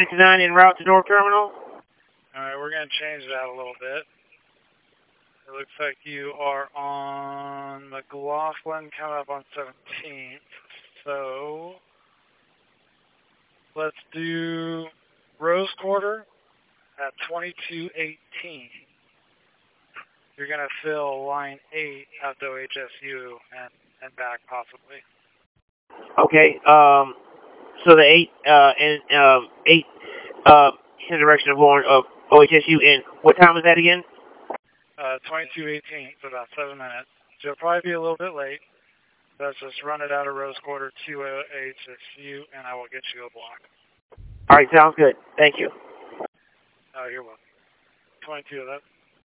69 en route to North Terminal. Alright, we're going to change that a little bit. It looks like you are on McLaughlin coming up on 17th. So, let's do Rose Quarter at 2218. You're going to fill line 8 out to OHSU and back possibly. Okay, so the 8 in the direction of OHSU, and what time is that again? 2218, so about 7 minutes. So you'll probably be a little bit late. Let's just run it out of Rose Quarter to OHSU, and I will get you a block. All right, sounds good. Thank you. Oh, you're welcome. 2211.